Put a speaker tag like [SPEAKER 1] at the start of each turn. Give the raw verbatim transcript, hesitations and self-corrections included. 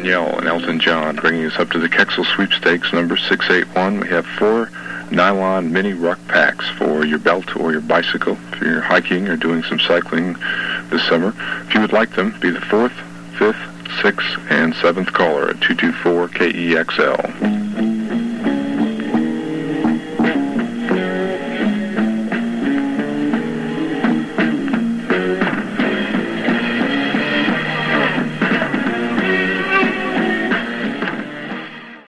[SPEAKER 1] Danielle and Elton John, bringing us up to the Kexel Sweepstakes number six eight one. We have four nylon mini ruck packs for your belt or your bicycle if you're hiking or doing some cycling this summer. If you would like them, be the fourth, fifth, sixth, and seventh caller at two two four K E X L.